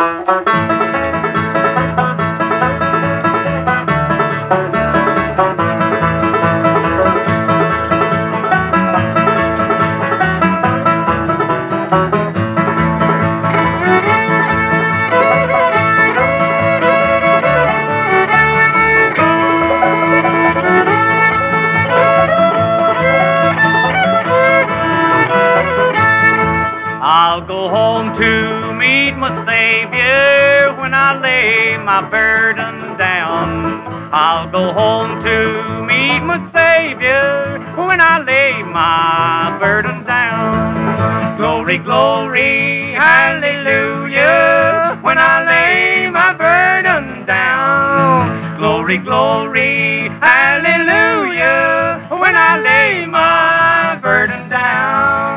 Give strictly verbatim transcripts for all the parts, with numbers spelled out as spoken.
I'll go home to meet my Savior when I lay my burden down. I'll go home to meet my Savior when I lay my burden down. Glory, glory, hallelujah, when I lay my burden down. Glory, glory, hallelujah, when I lay my burden down.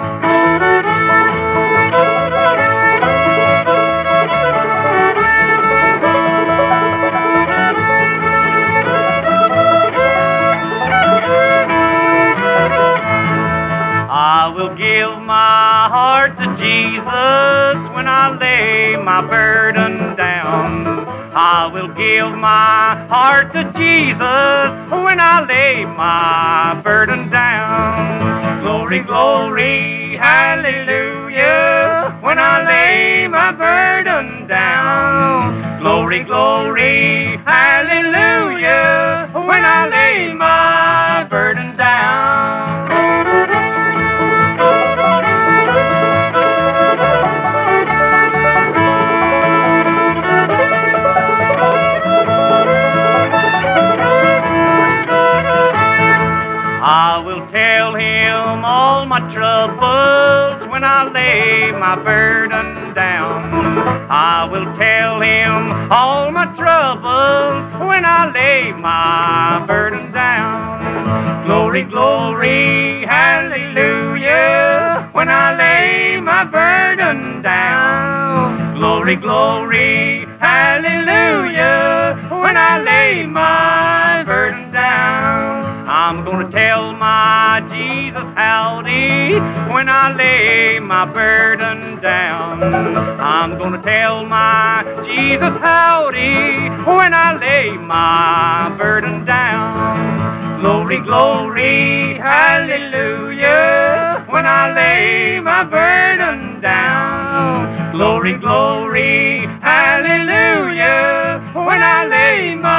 I will give my heart to Jesus when I lay my burden down. I will give my heart to Jesus when I lay my burden down. Glory, glory, hallelujah, when I lay my burden down. Glory, glory, hallelujah, when I lay my burden down. I will tell him all my troubles when I lay my burden down. I will tell him all my troubles when I lay my burden down. Glory, glory, hallelujah, when I lay my burden down. Glory, glory, hallelujah, when I lay my burden down. I'm gonna tell my Jesus howdy when I lay my burden down. I'm gonna tell my Jesus howdy when I lay my burden down. Glory, glory, hallelujah, when I lay my burden down. Glory, glory, hallelujah, when I lay my